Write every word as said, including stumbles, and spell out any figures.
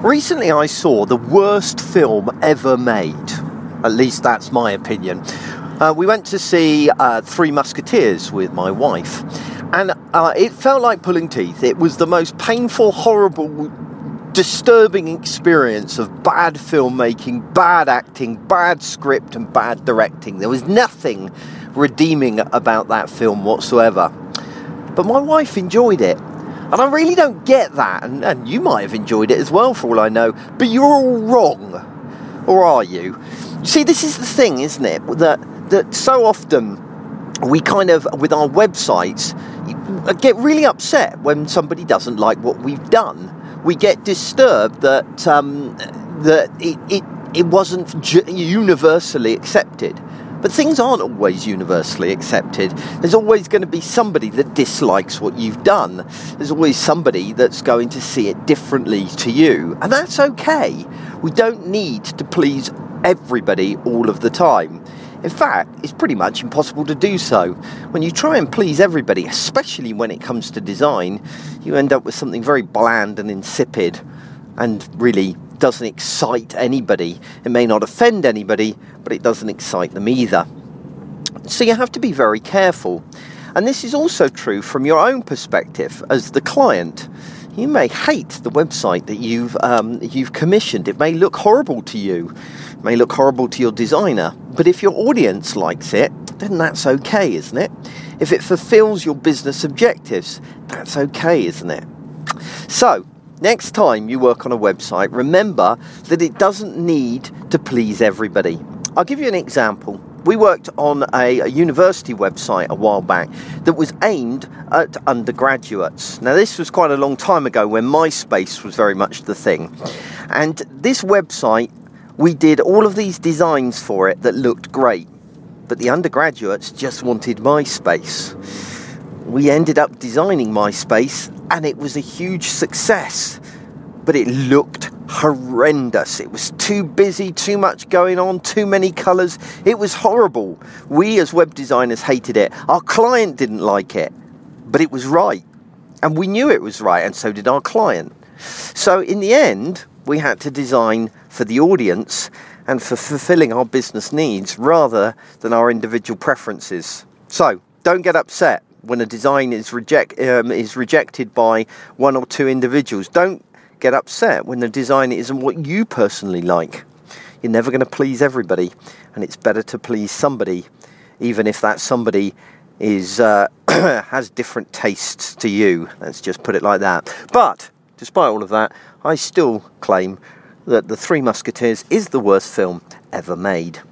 Recently I saw the worst film ever made. At least that's my opinion. Uh, we went to see uh, Three Musketeers with my wife, and uh, it felt like pulling teeth. It was the most painful, horrible, disturbing experience of bad filmmaking, bad acting, bad script and bad directing. There was nothing redeeming about that film whatsoever. But my wife enjoyed it. And I really don't get that, and, and you might have enjoyed it as well for all I know, but you're all wrong. Or are you? See, this is the thing, isn't it? That, that so often we kind of, with our websites, get really upset when somebody doesn't like what we've done. We get disturbed that um, that it, it, it wasn't ju- universally accepted. But things aren't always universally accepted. There's always going to be somebody that dislikes what you've done. There's always somebody that's going to see it differently to you. And that's okay. We don't need to please everybody all of the time. In fact, it's pretty much impossible to do so. When you try and please everybody, especially when it comes to design, you end up with something very bland and insipid and really doesn't excite anybody. It may not offend anybody, but it doesn't excite them either. So you have to be very careful. And this is also true from your own perspective as the client. You may hate the website that you've um, you've commissioned. It may look horrible to you. It may look horrible to your designer. But if your audience likes it, then that's okay, isn't it? If it fulfills your business objectives, that's okay, isn't it? So, next time you work on a website, remember that it doesn't need to please everybody. I'll give you an example. We worked on a, a university website a while back that was aimed at undergraduates. Now, this was quite a long time ago when MySpace was very much the thing. And this website, we did all of these designs for it that looked great. But the undergraduates just wanted MySpace. We ended up designing MySpace, and it was a huge success, but it looked horrendous. It was too busy, too much going on, too many colours. It was horrible. We as web designers hated it. Our client didn't like it, but it was right. And we knew it was right, and so did our client. So in the end, we had to design for the audience and for fulfilling our business needs rather than our individual preferences. So don't get upset when a design is reject um, is rejected by one or two individuals. Don't get upset when the design isn't what you personally like. You're never going to please everybody, and it's better to please somebody, even if that somebody is uh, has different tastes to you. Let's just put it like that. But despite all of that, I still claim that The Three Musketeers is the worst film ever made.